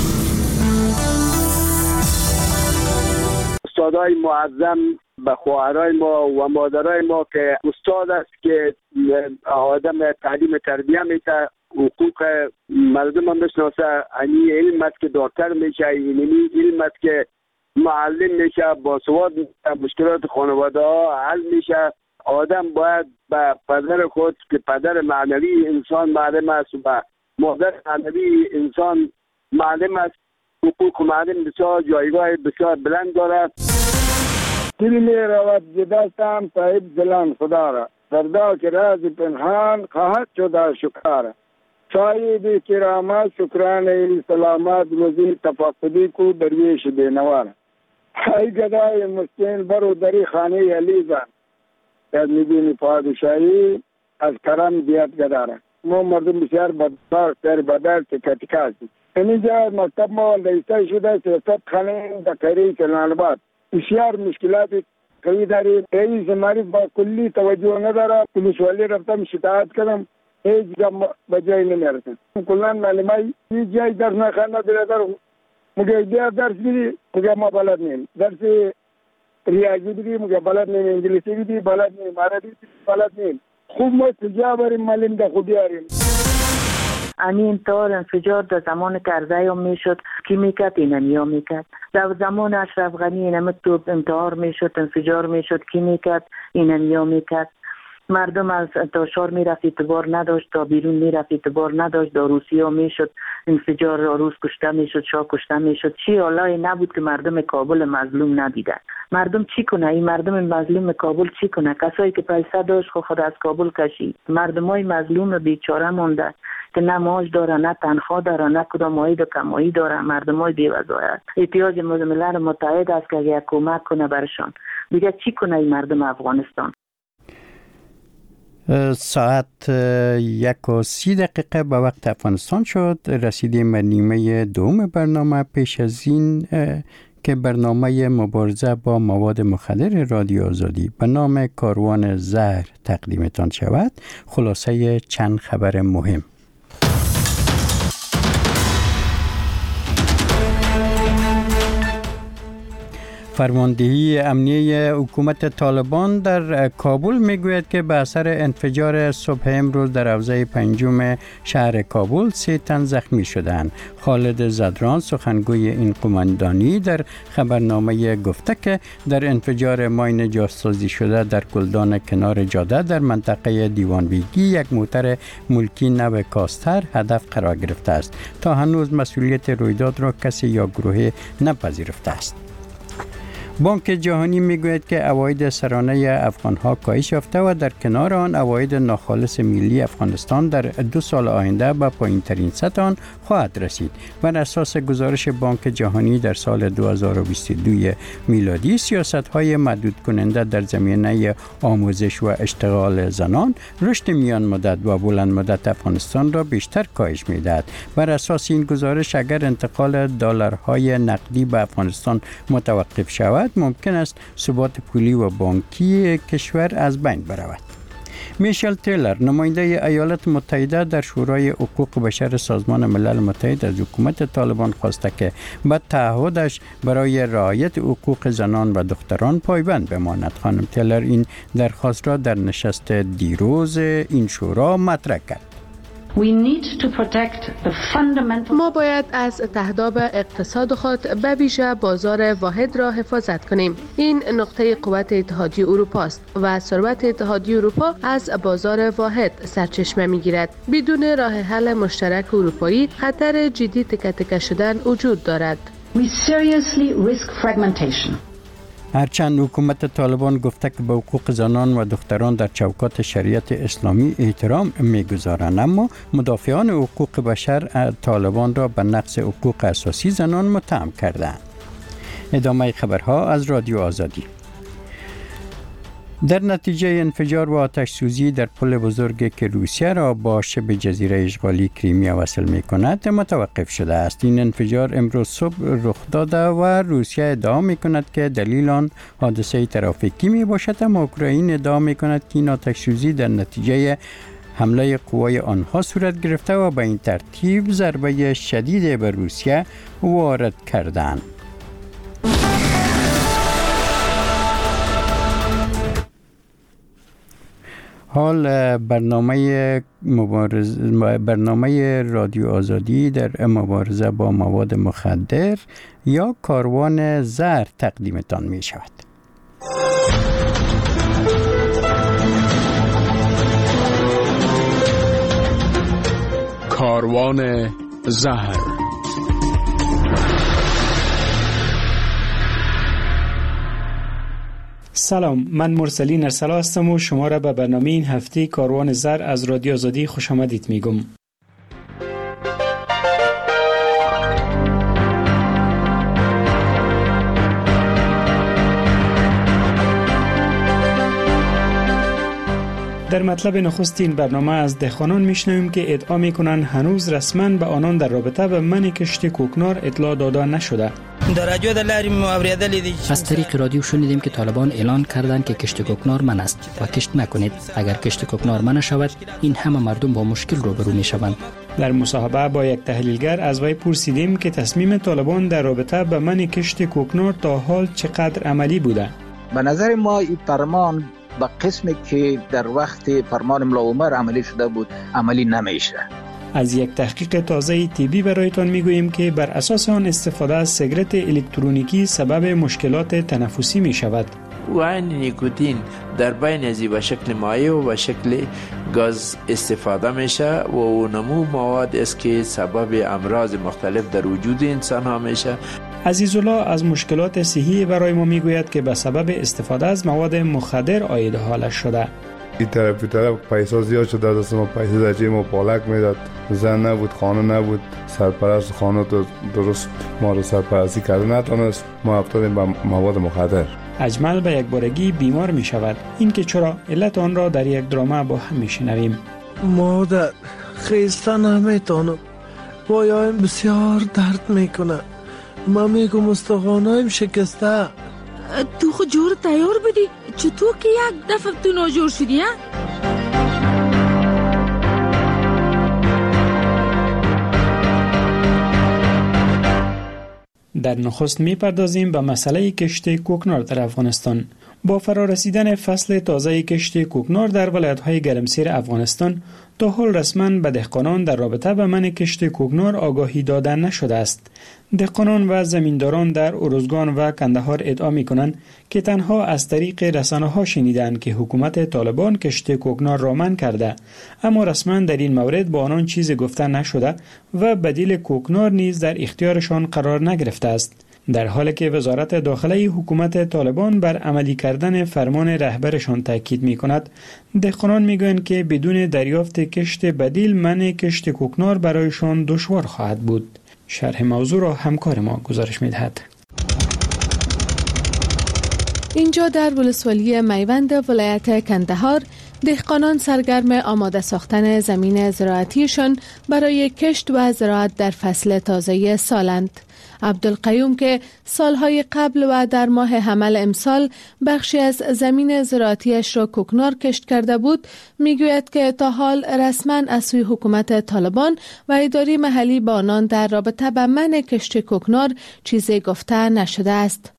استادای معظم به خواهرای ما و مادرای ما که استاد است که آدم تعلیم تربیه میته، حقوق مردم هم بشناسه، این علم است که دکتر میشه، این علم است که معلم میشه، باسواد میشه، مشکلات خانواده ها حل میشه. آدم باید به پدر خود که پدر معنوی انسان معلم است و به مادر معنوی انسان معلم است. حقوق معلم بسیار جایگاه بسیار بلند دارد. دل می رود ز دستم صاحب دلان خدا را، فردا که راز پنهان خواهد شد آشکار. صاحب کرامت شکرانه سلامت روزی تفقدی کو درویش بینوار. ای گدای مسکین برو دری خانه علی زن، یاد میبینی پادشاهی از کرم بیاد گداره. ما مردم بسیار بدبخت در بدر تکتیک هستیم. اینجا مکتب ما لیسته شده سیاست خانه دکتری کلانباد. بسیار مشکلات قوی داریم. رئیس مریض با کلی توجه نداره. پلیس والی رفتم شکایت کردم، هیچ جا به جای نمیرسن. کلان معلمای هیچ جای درس نخوانده برادر. مگه بیا درس بدی، مگه ما بلد نیم. درس ریاضی بدی مگه بلد نیم، انگلیسی بدی بلد نیم، عربی بدی بلد نیم. خوب ما کجا بریم معلم ده خوب بیاریم. همین طور انفجار در زمان کرزی هم میشد کی میکرد اینمی هم میکرد. در زمان اشرف غنی اینمی تو انتحار میشد انفجار میشد کی میکرد اینمی هم میکرد. مردم از تاشار میرفت اعتبار نداشت، تا بیرون میرفت اعتبار نداشت، در روسیه میشد انفجار، روس کشته میشد، شاه کشته میشد. چی حالایی نبود که مردم کابل مظلوم ندیدن. مردم چی کنه؟ این مردم مظلوم کابل چی کنه؟ کسایی که پیسه داشت خود از کابل کشید. مردمای مظلوم بیچاره مونده که نه معاش داره، نه تنخواه داره، نه کدام عاید و کمایی داره. مردمای بی‌وظایف. احتیاج ملل متحد است که اگه کمک کنه برشان. دیگه چی کنه این مردم افغانستان؟ ساعت یک و سی دقیقه به وقت افغانستان شد. رسیدیم به نیمه دوم برنامه. پیش از این که برنامه مبارزه با مواد مخدر رادیو آزادی به نام کاروان زهر تقدیمتان شود، خلاصه چند خبر مهم. فرماندهی امنیه حکومت طالبان در کابل میگوید که به اثر انفجار صبح امروز در حوزه پنجم شهر کابل سه تن زخمی شدند. خالد زدران سخنگوی این قماندانی در خبرنامه گفته که در انفجار ماین جاسازی شده در گلدان کنار جاده در منطقه دیوانبیگی یک موتر ملکی نو کاستر هدف قرار گرفته است. تا هنوز مسئولیت رویداد را کسی یا گروه نپذیرفته است. بانک جهانی میگوید که عواید سرانه افغانها کاهش یافته و در کنار آن عواید ناخالص ملی افغانستان در دو سال آینده به پایین ترین سطح آن خواهد رسید. بر اساس گزارش بانک جهانی در سال دو هزار و بیست و دو میلادی، سیاست‌های محدود کننده در زمینه آموزش و اشتغال زنان رشد میان مدت و بلند مدت افغانستان را بیشتر کاهش می‌دهد. بر اساس این گزارش اگر انتقال دلارهای نقدی به افغانستان متوقف شود، ممکن است ثبات پولی و بانکی کشور از بین برود. میشل تیلر، نماینده ایالات متحده در شورای حقوق بشر سازمان ملل متحد، از حکومت طالبان خواسته که به تعهدش برای رعایت حقوق زنان و دختران پایبند بماند. خانم تیلر این درخواست را در نشست دیروز این شورا مطرح کرد. ما باید از تهداب اقتصاد خود به ویژه بازار واحد را حفاظت کنیم. این نقطه قوت اتحادیه اروپا است و ثروت اتحادیه اروپا از بازار واحد سرچشمه می‌گیرد. بدون راه حل مشترک اروپایی خطر جدی تکه تکه شدن وجود دارد. We seriously risk fragmentation. هرچند حکومت طالبان گفته که به حقوق زنان و دختران در چوکات شریعت اسلامی احترام می‌گذارند، اما مدافعان حقوق بشر طالبان را به نقض حقوق اساسی زنان متهم کردند. ادامه خبرها از رادیو آزادی. در نتیجه انفجار و آتش سوزی در پل بزرگی که روسیه را با شبه جزیره اشغالی کریمیا وصل می کند متوقف شده است. این انفجار امروز صبح رخ داده و روسیه ادعا می کند که دلیل آن حادثه ترافیکی می باشد، اما اوکراین ادعا می کند که این آتش سوزی در نتیجه حمله قوای آنها صورت گرفته و به این ترتیب ضربه شدید به روسیه وارد کردند. حال برنامه مبارزه برنامه رادیو آزادی در مبارزه با مواد مخدر یا کاروان زهر تقدیمتان می شود. کاروان زهر. سلام، من مرسلین ارسلا هستم و شما را به برنامه این هفته کاروان زهر از رادیو آزادی خوش آمدید میگم. در مطلب نخست این برنامه از دهقانان میشنویم که ادعا میکنن هنوز رسما به آنان در رابطه به منع کشت کوکنار اطلاع داده نشده. از طریق رادیو شنیدیم که طالبان اعلان کردند که کشت کوکنار من است و کشت نکنید. اگر کشت کوکنار من شود، این همه مردم با مشکل روبرو میشوند. در مصاحبه با یک تحلیلگر از وی پرسیدیم که تصمیم طالبان در رابطه به منع کشت کوکنار تا حال چقدر عملی بوده. به نظر ما این فرمان به قسمی که در وقت فرمان ملا عمر عملی شده بود عملی نمیشه. از یک تحقیق تازه طبی برایتان میگوییم که بر اساس آن استفاده از سیگارت الکترونیکی سبب مشکلات تنفسی می شود. و این نیکوتین در بین ازی به شکل مایع و به شکل گاز استفاده میشه و اونمو مواد است که سبب امراض مختلف در وجود انسان ها میشه. عزیزالله از مشکلات صحی برای ما میگوید که به سبب استفاده از مواد مخدر آید حالش شده. این طرف طرف پیسا زیاد شده، دست ما پیسه در جیب ما پالک میداد، زن نبود، خانه نبود، سرپرست خانه تو درست ما رو سرپرستی کرده نتونست، ما افتادیم به مواد مخدر. اجمل به یک بارگی بیمار می شود. این که چرا علت آن را در یک درامه با هم می شنویم. مادر خیسته نمیتونم، پایایم بسیار درد میکنه، من میگم استخوانایم شکسته. تو خود جور تیار بدی، چطور که یک دفعه تو ناجور شدی؟ در نخست میپردازیم به مسئله کشت کوکنار در افغانستان. با فرارسیدن فصل تازه کشت کوکنار در ولایت‌های گرمسیر افغانستان، تا حال رسما به دهقانان در رابطه به منع کشت کوکنار آگاهی داده نشده است. دهقانان و زمینداران در ارزگان و کندهار ادعا می‌کنند که تنها از طریق رسانه‌ها شنیدند که حکومت طالبان کشت کوکنار را منع کرده، اما رسما در این مورد با آنان چیزی گفته نشده و بدیل کوکنار نیز در اختیارشان قرار نگرفته است. در حالی که وزارت داخله حکومت طالبان بر عملی کردن فرمان رهبرشان تاکید می‌کند، دهقانان می‌گویند که بدون دریافت کشت بدیل منع کشت کوکنار برایشان دشوار خواهد بود. شرح موضوع را همکار ما گزارش می‌دهد. اینجا در ولسوالی میوند ولایت کندهار، دهقانان سرگرم آماده ساختن زمین زراعتیشان برای کشت و زراعت در فصل تازه سالند. عبدالقیوم که سالهای قبل و در ماه حمل امسال بخشی از زمین زراعتیش را کوکنار کشت کرده بود، میگوید که تا حال رسما از سوی حکومت طالبان و اداره محلی با آنان در رابطه با منع کشت کوکنار چیزی گفته نشده است.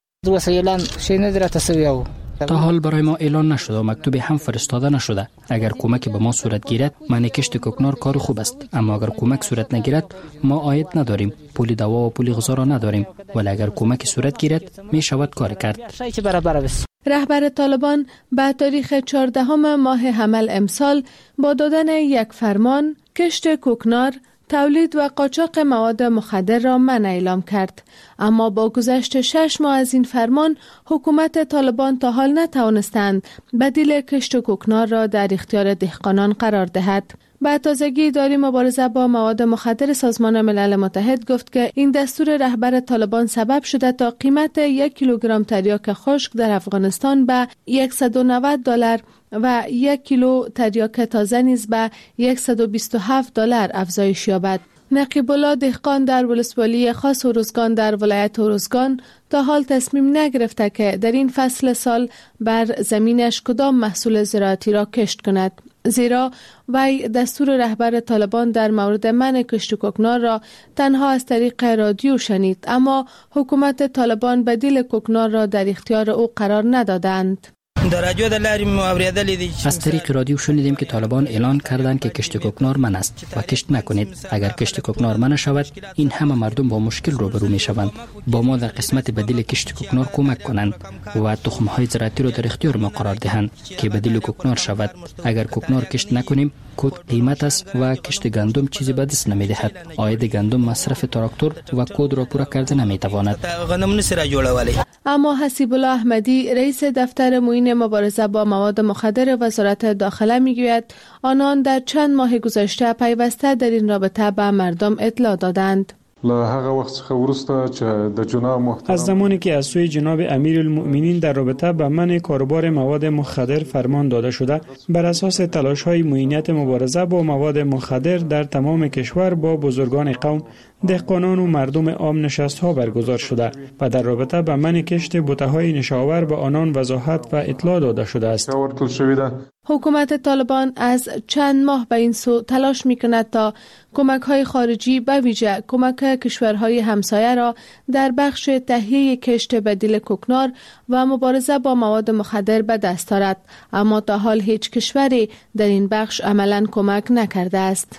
تا حال برای ما اعلان نشده و مکتوبی هم فرستاده نشده. اگر کمک به ما صورت گیرد، منع کشت کوکنار کار خوب است، اما اگر کمک صورت نگیرد ما عاید نداریم، پول دوا و پول غذا را نداریم، ولی اگر کمک صورت گیرد می شود کار کرد. رهبر طالبان به تاریخ چهاردهم ماه حمل امسال با دادن یک فرمان کشت کوکنار، تولید و قاچاق مواد مخدر را منع اعلام کرد، اما با گذشت شش ماه از این فرمان حکومت طالبان تا حال نتوانستند بدیل کشت کوکنار را در اختیار دهقانان قرار دهد. به تازگی اداره مبارزه با مواد مخدر سازمان ملل متحد گفت که این دستور رهبر طالبان سبب شده تا قیمت یک کیلوگرم تریاک خشک در افغانستان به صد و نود دلار و یک کیلو تریاک تازه نیز به صد و بیست و هفت دلار افزایش یابد. نقیب الله دهقان در ولسوالی خاص ارزگان در ولایت ارزگان تا حال تصمیم نگرفته که در این فصل سال بر زمینش کدام محصول زراعتی را کشت کند، زیرا وی دستور رهبر طالبان در مورد منع کشت کوکنار را تنها از طریق رادیو شنید، اما حکومت طالبان بدیل کوکنار را در اختیار او قرار ندادند. از طریق رادیو شنیدیم که طالبان اعلان کردند که کشت کوکنار منع است و کشت نکنید. اگر کشت کوکنار منع شود، این همه مردم با مشکل روبرو می شوند. با ما در قسمت بدیل کشت کوکنار کمک کنند و تخم های زراعتی را در اختیار ما قرار دهند که بدیل کوکنار شود. اگر کوکنار کشت نکنیم، کود قیمت است و کشت گندم چیزی به دست نمی دهد. عاید گندم مصرف تراکتور و کود را پورا کرده نمی تواند. اما حسیب الله احمدی رئیس دفتر معین مبارزه با مواد مخدر وزارت داخله میگوید آنان در چند ماه گذشته پیوسته در این رابطه به مردم اطلاع دادند. از زمانی که از سوی جناب امیرالمؤمنین در رابطه به منع کاروبار مواد مخدر فرمان داده شده، بر اساس تلاش‌های معینیت مبارزه با مواد مخدر در تمام کشور با بزرگان قوم، دهقانان و مردم عام نشست‌ها برگزار شده و در رابطه به منع کشت بوته‌های نشاور به آنان وضاحت و اطلاع داده شده است. حکومت طالبان از چند ماه به این سو تلاش می‌کند تا کمک‌های خارجی به ویژه کمک کشورهای همسایه را در بخش تهیه کشت بدیل کوکنار و مبارزه با مواد مخدر به دست آورد، اما تا حال هیچ کشوری در این بخش عملاً کمک نکرده است.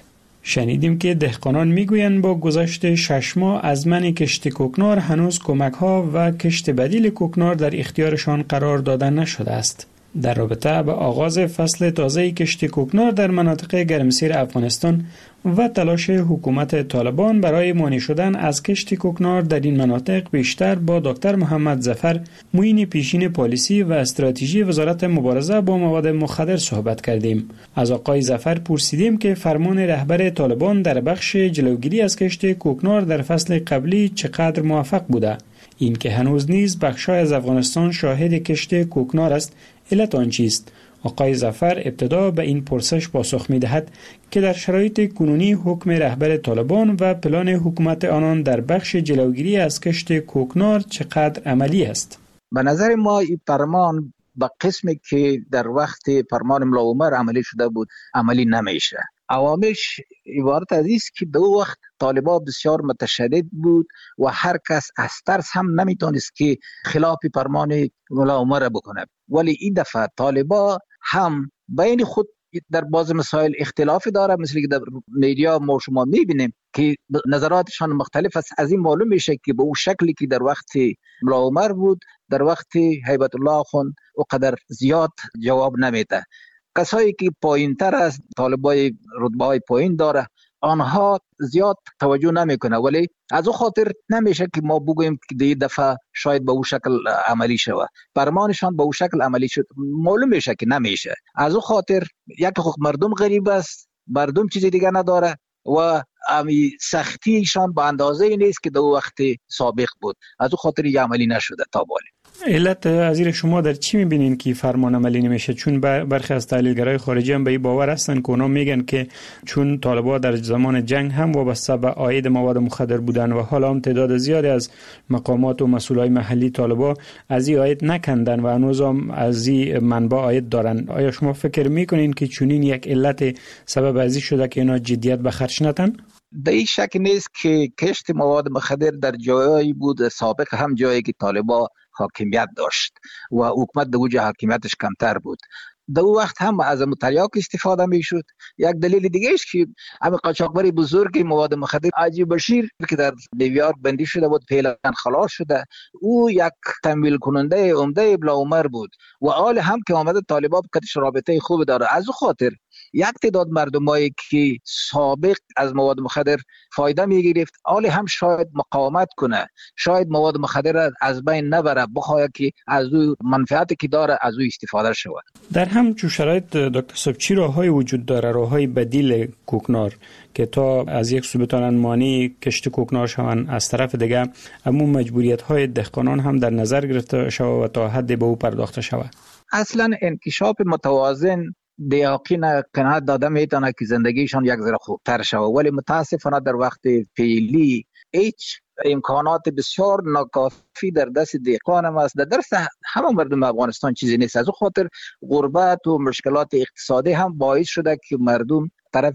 شنیدیم که دهقانان میگویند با گذشت شش ماه از من کشت کوکنار هنوز کمک ها و کشت بدیل کوکنار در اختیارشان قرار داده نشده است. در رابطه با آغاز فصل تازه کشت کوکنار در مناطق گرمسیر افغانستان و تلاش حکومت طالبان برای مانع شدن از کشت کوکنار در این مناطق بیشتر با دکتر محمد ظفر، معین پیشین پالیسی و استراتژی وزارت مبارزه با مواد مخدر صحبت کردیم. از آقای ظفر پرسیدیم که فرمان رهبر طالبان در بخش جلوگیری از کشت کوکنار در فصل قبلی چقدر موفق بوده. این که هنوز نیز بخشای از افغانستان شاهد کشت کوکنار است، علت آن چیست؟ آقای ظفر ابتدا به این پرسش پاسخ می دهد که در شرایط کنونی حکم رهبر طالبان و پلان حکومت آنان در بخش جلوگیری از کشت کوکنار چقدر عملی است. به نظر ما این فرمان به قسمی که در وقت فرمان ملا عمر عملی شده بود عملی نمیشه. عوامش عبارت از است که دو وقت طالبا بسیار متشدد بود و هر کس از ترس هم نمیتونست که خلاف فرمان ملا عمر بکنه، ولی این دفعه طالبا هم بین خود در بعض مسائل اختلافی داره، مثل که در میدیا ما شما میبینیم که نظراتشان مختلف است. از این معلوم میشه که به اون شکلی که در وقت ملا عمر بود در وقت هیبت الله خان و قدر زیاد جواب نمیده. کسایی که پایین تر از طالبای رتبه های پایین داره آنها زیاد توجه نمیکنه، ولی از او خاطر نمیشه که ما بگوییم که دی دفعه شاید به او شکل عملی شود. فرمانشان به او شکل عملی شد معلوم میشه که نمیشه. از او خاطر یک خود مردم غریب است، مردم چیزی دیگه نداره و امی سختیشان به اندازه نیست که در وقت سابق بود. از او خاطر یک عملی نشده تا بالی. علت از شما در چی میبینین که فرمان عملی نمیشه؟ چون برخی از تحلیلگرای خارجی هم به این باور هستن که اونا میگن که چون طالبان در زمان جنگ هم وابسته به عاید مواد مخدر بودن و حالا هم تعداد زیادی از مقامات و مسئولای محلی طالبان از این عاید نکندن و هنوز هم از این منبع عاید دارن. آیا شما فکر میکنین که چنین یک علت سبب ازی شده که اینا جدیت به خرج ندن؟ در این شک نیست که کشت مواد مخدر در جایی بود سابق هم جایی که طالبان حاکمیت داشت و حکومت در وجه حاکمیتش کمتر بود. در وقت هم از تریاک استفاده می شد. یک دلیل دیگه است که همین قاچاقبری بزرگ مواد مخدر حاجی بشیر که در نیویورک بندی شده بود فعلا خلاص شده، او یک تمویل کننده عمده بلا عمر بود و حال هم که آمده طالبان کتش رابطه خوب داره. از او خاطر یک تعداد مردمایی که سابق از مواد مخدر فایده می گرفت حال هم شاید مقاومت کنه، شاید مواد مخدر از بین نبره، بخواه که از او منفعتی که داره از او استفاده شود. در همچون شرایط دکتر صاحب چی راههای وجود داره، راههای بدیل کوکنار که تا از یک سو بتونن مانع کشت کوکنار شون، از طرف دیگه اما مجبوریت های دهقانان هم در نظر گرفته شود و تا حد به او پرداخته شود؟ اصلا انکشاف متوازن دیاقین قناعت داده میتونه که زندگیشان یک ذره خوبتر شود، ولی متاسفانه در وقت فعلی هیچ امکانات بسیار ناکافی در دست دهقان هم است. در دست همه مردم افغانستان چیزی نیست. از اون خاطر غربت و مشکلات اقتصادی هم باعث شده که مردم طرف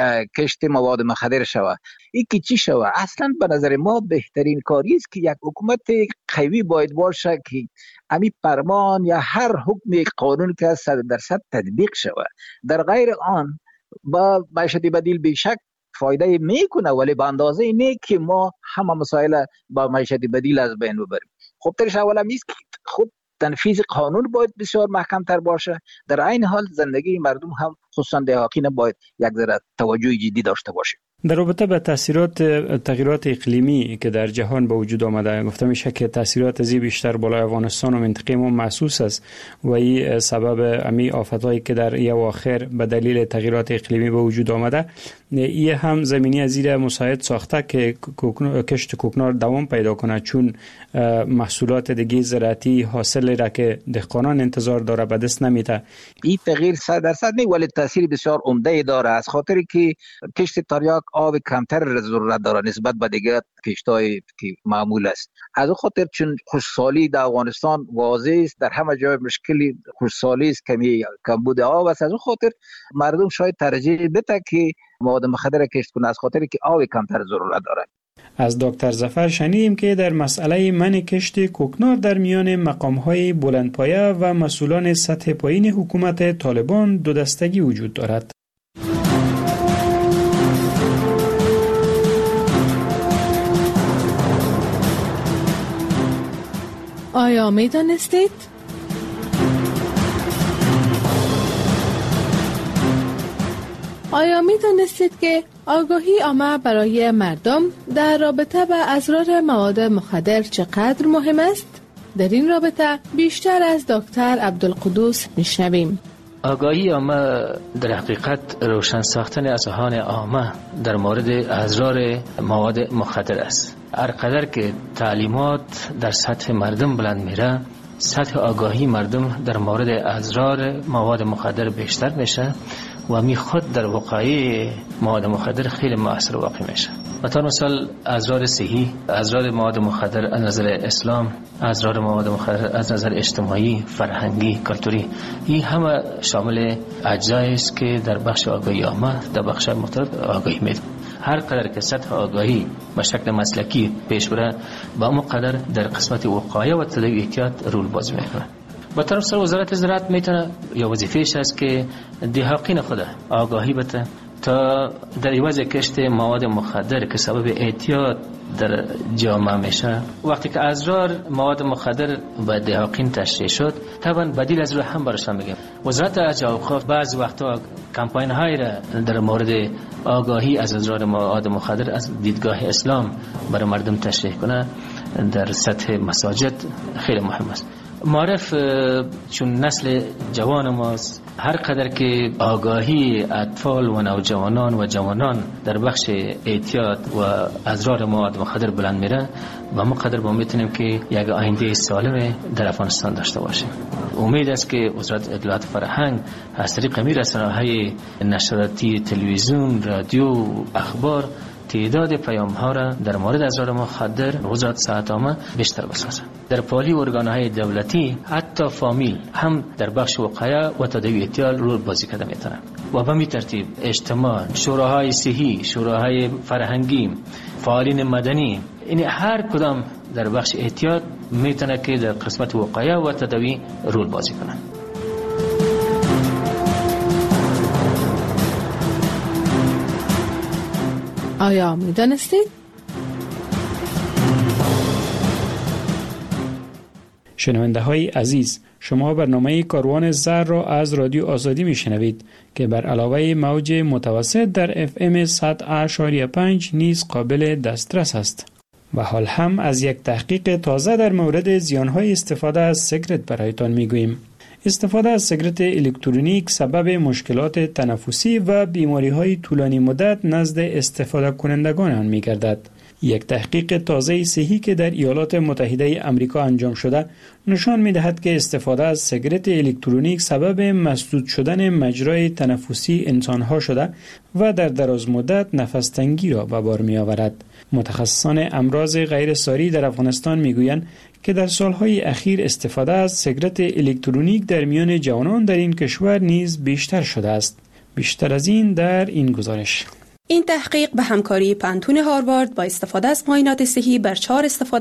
کشت مواد مخدر شود. این که چی شود؟ اصلا به نظر ما بهترین کاری است که یک حکومت قوی باید باشه که امی فرمان یا هر حکم قانون که صد درصد تطبیق شود. در غیر آن با معیشت بدیل بیشک فایده میکنه، ولی به اندازه نه که ما همه مسائل با معیشت بدیل از بین ببریم. خب ترش اولا میست که خود تنفیذ قانون باید بسیار محکم تر باشه، در این حال زندگی مردم هم خصوصا دهقان باید یک ذره توجه جدی داشته باشه. در رابطه با تاثیرات تغییرات اقلیمی که در جهان به وجود آمده، گفته میشه که تاثیرات ازی بیشتر بالای افغانستان و منطقه ما محسوس است و این سبب امی آفتایی که در ای اواخر به دلیل تغییرات اقلیمی به وجود آمده، این هم زمینی از زیر مساعد ساخته که کشت کوکنار دوام پیدا کنه، چون محصولات دیگه زراعتی حاصل را که دهقانان انتظار داره به دست نمیده. این تغییر صد درصد نه، ولی تاثیر بسیار عمده داره، از خاطری که کشت تریاک آب کمتر ضرورت داره نسبت به دیگه کشتای که معمول است. از اون خاطر چون خشکسالی در افغانستان واضح است، در همه جای مشکلی خشکسالی است، کمی کمبود آب است. از اون خاطر مردم شاید ترجیح بده که مواد مخدر کشت کنه، از خاطری که آب کمتر ضرورت داره. از دکتر ظفر شنیدیم که در مسئله منع کشت کوکنار در میان مقام‌های بلندپایه و مسئولان سطح پایین حکومت طالبان دو دستگی وجود دارد. آیا می دانستید؟ آیا می دانستید که آگاهی عامه برای مردم در رابطه با اضرار مواد مخدر چقدر مهم است؟ در این رابطه بیشتر از دکتر عبدالقدوس میشنویم. آگاهی عامه در حقیقت روشن ساختن اذهان عامه در مورد اضرار مواد مخدر است. هر قدر که تعلیمات در سطح مردم بلند میره، سطح آگاهی مردم در مورد اضرار مواد مخدر بیشتر میشه و می خود در وقایع مواد مخدر خیلی مؤثر واقع میشه. مثلا مثال اضرار صحی، اضرار مواد مخدر از نظر اسلام، اضرار مواد مخدر از نظر اجتماعی، فرهنگی، کلتوری، این همه شامل اجزایی است که در بخش آگاهی عامه در بخش مختلف آگاهی میده. هر قدر که سطح آگاهی به شکل مسلکی پیش بره، با اون قدر در قسمت وقایع و تداوی احتیاط رول بازی میکنه. با طرف سر وزارت زراعت میتونه یا وظیفه‌اش است که دهقان خود آگاهی بده تا در عوض کشت مواد مخدر که سبب اعتیاد در جامعه میشه، وقتی که اضرار مواد مخدر به دهقان تشریح شد، طبعا بدیل از رو هم براشون میگیم. وزارت ارشاد و اوقاف بعض وقتا کمپاین هایی را در مورد آگاهی از اضرار مواد مخدر از دیدگاه اسلام برای مردم تشریح کنه در سطح مساجد خیلی مهم است. معرف چون نسل جوان ماست، هر قدر که آگاهی اطفال و نوجوانان و جوانان در بخش اعتیاد و اضرار مواد مخدر بلند میره، و ما قدر با میتونیم که یک آینده سالم در افغانستان داشته باشیم. امید است که وزارت اطلاعات فرهنگ از طریق رسانه‌های نشریاتی، تلویزیون، رادیو، اخبار تعداد پیام ها را در مورد اضرار مخدر وزارت صحت عامه بیشتر بسازد. در پالی ارگان‌های دولتی حتی فامیل هم در بخش وقایع و تداوی اعتیاد رول بازی کرده میتونه. و به می ترتیب اجتماع، شوراهای صحی، شوراهای فرهنگی، فعالین مدنی، این هر کدام در بخش اعتیاد میتونه که در قسمت وقایع و تداوی رول بازی کنه. آیا می دانستید؟ شنونده های عزیز، شما برنامه کاروان زر را از رادیو آزادی می شنوید که بر علاوه موج متوسط در اف ام صد و پنج نیز قابل دسترس است. و حال هم از یک تحقیق تازه در مورد زیانهای استفاده از سیگارت برایتان می گوییم. استفاده از سیگارت الکترونیک سبب مشکلات تنفسی و بیماری‌های طولانی مدت نزد استفاده کنندگان آن می‌گردد. یک تحقیق تازه صحی که در ایالات متحده آمریکا انجام شده نشان می‌دهد که استفاده از سیگارت الکترونیک سبب مسدود شدن مجرای تنفسی انسان‌ها شده و در دراز مدت نفس تنگی را به بار می‌آورد. متخصصان امراض غیر ساری در افغانستان می‌گویند که در سالهای اخیر استفاده از سیگارت الکترونیک در میان جوانان در این کشور نیز بیشتر شده است. بیشتر از این در این گزارش. این تحقیق به همکاری پانتون هاروارد با استفاده از معاینات صحی بر چهار استفاده